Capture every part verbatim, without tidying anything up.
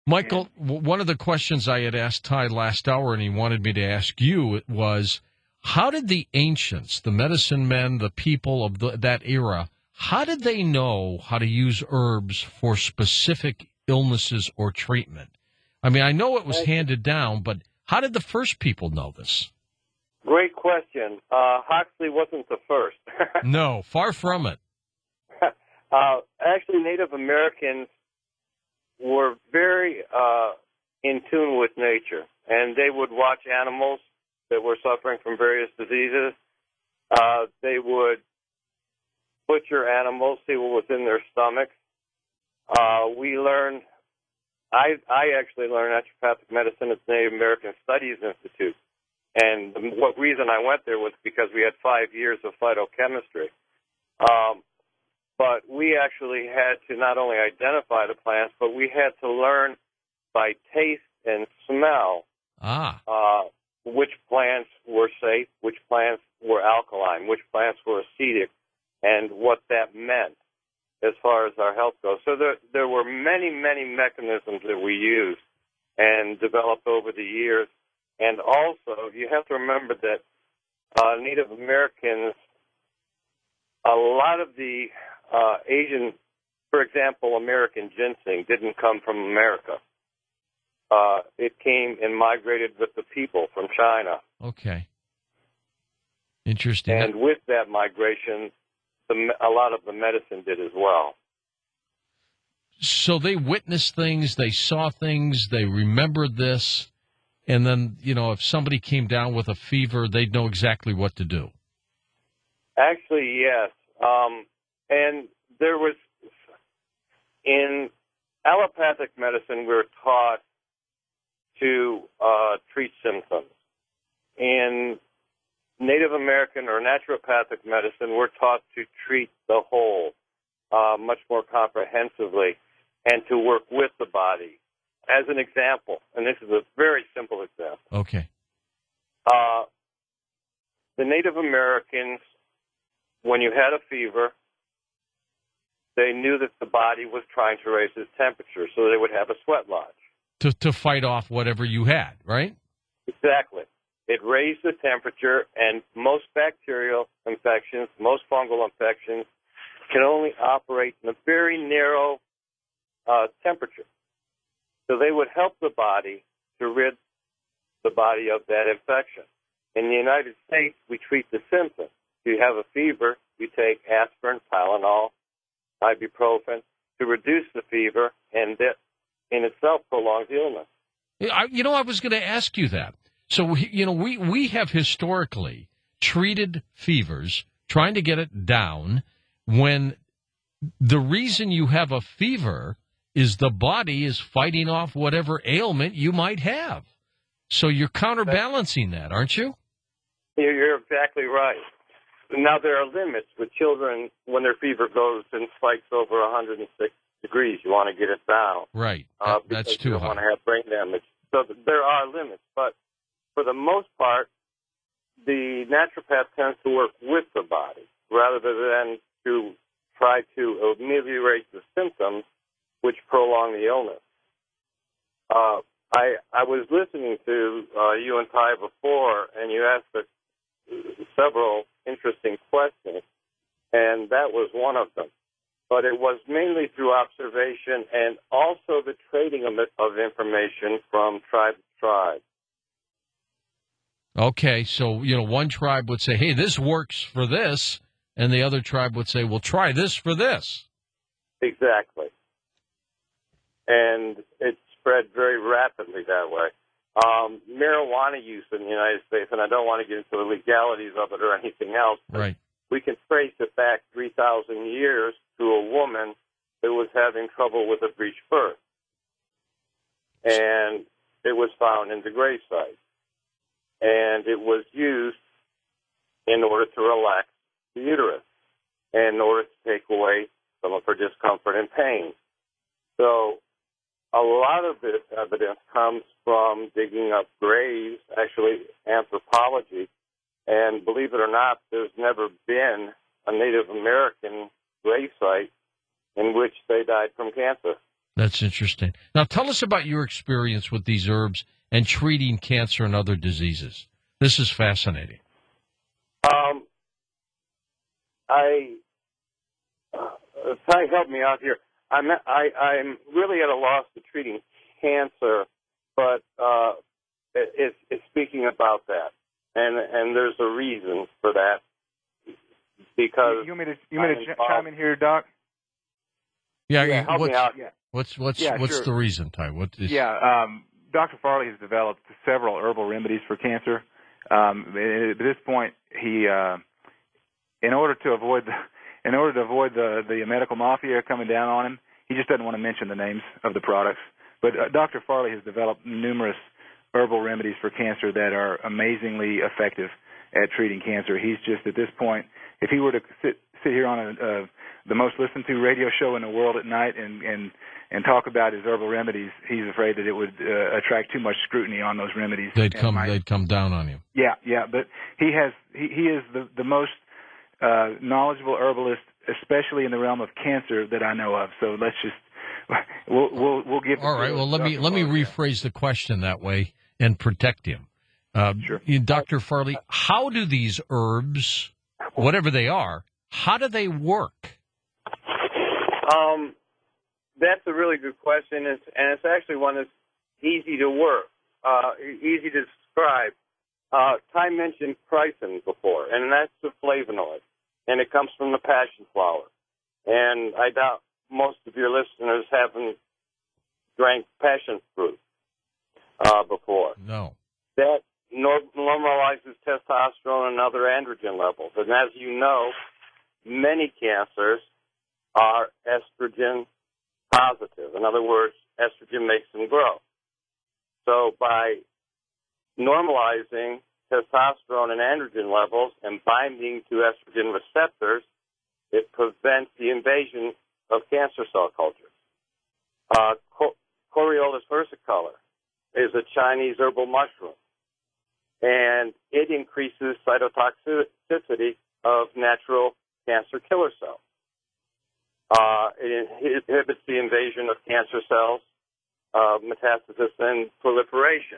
Michael, w- one of the questions I had asked Ty last hour, and he wanted me to ask you, was how did the ancients, the medicine men, the people of the, that era, how did they know how to use herbs for specific illnesses or treatment? I mean, I know it was handed down, but how did the first people know this? Great question. Uh, Huxley wasn't the first. No, far from it. uh, actually, Native Americans were very uh, in tune with nature, and they would watch animals that were suffering from various diseases. Uh, they would butcher animals, see what was in their stomachs. Uh, we learned, I, I actually learned naturopathic medicine at the Native American Studies Institute. And the what reason I went there was because we had five years of phytochemistry. Um, but we actually had to not only identify the plants, but we had to learn by taste and smell ah. uh, which plants were safe, which plants were alkaline, which plants were acidic, and what that meant as far as our health goes. So there, there were many, many mechanisms that we used and developed over the years. And also, you have to remember that uh, Native Americans, a lot of the uh, Asian, for example, American ginseng didn't come from America. Uh, it came and migrated with the people from China. Okay. Interesting. And with that migration, the, a lot of the medicine did as well. So they witnessed things, they saw things, they remembered this, and then, you know, if somebody came down with a fever, they'd know exactly what to do. Actually, yes. Um, and there was, in allopathic medicine, we were taught to uh, treat symptoms. In Native American or naturopathic medicine, we're taught to treat the whole uh, much more comprehensively and to work with the body. As an example, and this is a very simple example. Okay. Uh, the Native Americans, when you had a fever, they knew that the body was trying to raise its temperature, so they would have a sweat lodge. To to fight off whatever you had, right? Exactly. It raised the temperature, and most bacterial infections, most fungal infections, can only operate in a very narrow uh, temperature. So they would help the body to rid the body of that infection. In the United States, we treat the symptom. If you have a fever, you take aspirin, Tylenol, ibuprofen to reduce the fever, and that in itself prolongs the illness. I, you know, I was going to ask you that. So, you know, we, we have historically treated fevers, trying to get it down, when the reason you have a fever is the body is fighting off whatever ailment you might have. So you're counterbalancing that, aren't you? You're exactly right. Now, there are limits with children when their fever goes and spikes over one hundred six degrees. You want to get it down. Right. Uh, That's too you don't high. want to have brain damage. So there are limits. But for the most part, the naturopath tends to work with the body rather than to try to ameliorate the symptoms which prolong the illness. Uh, I I was listening to uh, you and Ty before, and you asked a, several interesting questions, and that was one of them. But it was mainly through observation and also the trading of, of information from tribe to tribe. Okay, so, you know, one tribe would say, hey, this works for this, and the other tribe would say, well, try this for this. Exactly. And it spread very rapidly that way. Um, marijuana use in the United States, and I don't want to get into the legalities of it or anything else, but right. we can trace it back three thousand years to a woman who was having trouble with a breech birth. And it was found in the grave site. And it was used in order to relax the uterus and in order to take away some of her discomfort and pain. So a lot of this evidence comes from digging up graves, actually anthropology. And believe it or not, there's never been a Native American grave site in which they died from cancer. That's interesting. Now, tell us about your experience with these herbs and treating cancer and other diseases. This is fascinating. Um, I uh, Ty, help me out here. I'm I, I'm really at a loss to treating cancer, but uh, it, it's, it's speaking about that, and and there's a reason for that. Because you, you want me to you want me to ch- chime in here, Doc? Yeah, yeah help what's, me out. Yeah. What's what's yeah, what's sure. the reason, Ty? What is? Yeah, um, Doctor Farley has developed several herbal remedies for cancer. Um, at this point, he, uh, in order to avoid the, in order to avoid the the medical mafia coming down on him, he just doesn't want to mention the names of the products. But uh, Doctor Farley has developed numerous herbal remedies for cancer that are amazingly effective at treating cancer. He's just at this point, if he were to sit sit here on a, uh, the most listened to radio show in the world at night and and and talk about his herbal remedies, he's afraid that it would uh, attract too much scrutiny on those remedies. They'd come might, they'd come down on you. Yeah, yeah, but he has he, he is the the most uh, knowledgeable herbalist, especially in the realm of cancer, that I know of. So let's just we'll we'll, we'll give. All right. Well, let me let me rephrase the question that way and protect him. Uh, sure. Doctor Farley, how do these herbs, whatever they are, how do they work? Um, that's a really good question, and it's, and it's actually one that's easy to work, uh, easy to describe. Uh, Ty mentioned chrysin before, and that's the flavonoid, and it comes from the passion flower. And I doubt most of your listeners haven't drank passion fruit uh, before. No. That normalizes testosterone and other androgen levels. And as you know, many cancers are estrogen positive. In other words, estrogen makes them grow. So by normalizing testosterone and androgen levels and binding to estrogen receptors, it prevents the invasion of cancer cell cultures. Uh, Coriolus versicolor is a Chinese herbal mushroom, and it increases cytotoxicity of natural cancer killer cells. Uh, it inhibits the invasion of cancer cells, uh, metastasis, and proliferation.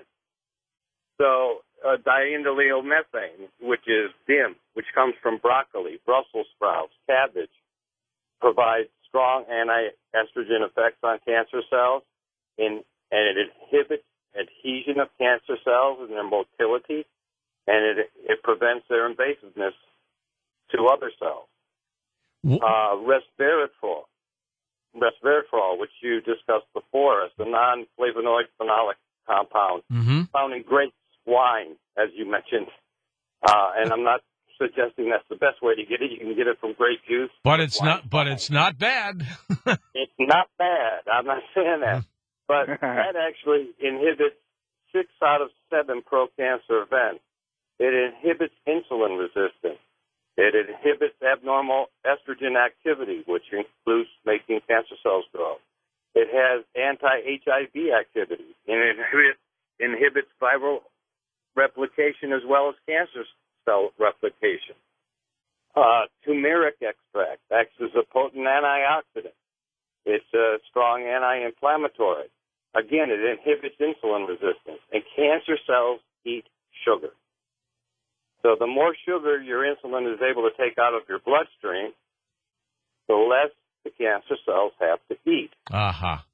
So uh, diindolylmethane, which is D I M, which comes from broccoli, Brussels sprouts, cabbage, provides strong anti-estrogen effects on cancer cells, in, and it inhibits adhesion of cancer cells and their motility, and it, it prevents their invasiveness to other cells. Uh, resveratrol, resveratrol, which you discussed before, is the non-flavonoid phenolic compound mm-hmm. found in grapes, wine, as you mentioned. Uh, and I'm not suggesting that's the best way to get it. You can get it from grape juice. But it's wine, not. But wine. it's not bad. It's not bad. I'm not saying that. But that actually inhibits six out of seven pro-cancer events. It inhibits insulin resistance. It inhibits abnormal estrogen activity, which includes making cancer cells grow. It has anti-H I V activity, and it inhibits, inhibits viral replication as well as cancer cell replication. Uh, turmeric extract acts as a potent antioxidant. It's a strong anti-inflammatory. Again, it inhibits insulin resistance, and cancer cells eat sugar. So the more sugar your insulin is able to take out of your bloodstream, the less the cancer cells have to eat. Aha. Uh-huh.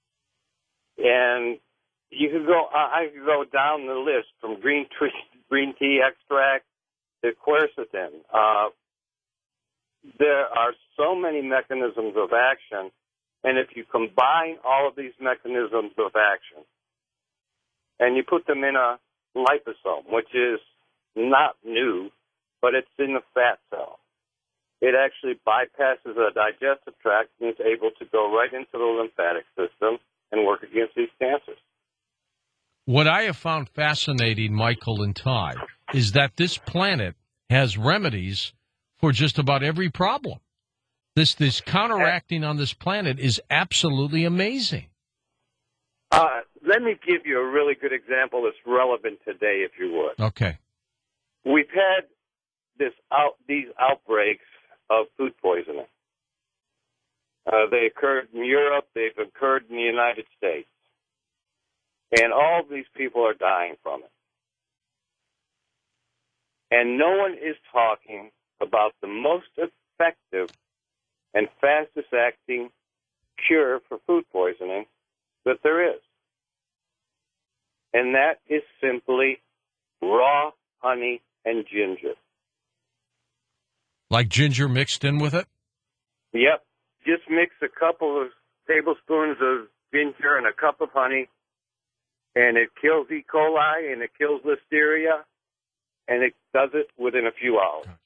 And you could go, I could go down the list from green tea, green tea extract to quercetin. Uh, there are so many mechanisms of action, and if you combine all of these mechanisms of action and you put them in a liposome, which is not new, but it's in the fat cell, it actually bypasses the digestive tract and is able to go right into the lymphatic system and work against these cancers. What I have found fascinating, Michael and Ty, is that this planet has remedies for just about every problem. This this counteracting on this planet is absolutely amazing. Uh, let me give you a really good example that's relevant today, if you would. Okay. We've had this out, these outbreaks of food poisoning. Uh, they occurred in Europe. They've occurred in the United States. And all of these people are dying from it. And no one is talking about the most effective and fastest acting cure for food poisoning that there is. And that is simply raw honey and ginger. Like ginger mixed in with it? Yep. Just mix a couple of tablespoons of ginger and a cup of honey, and it kills E. coli and it kills Listeria, and it does it within a few hours.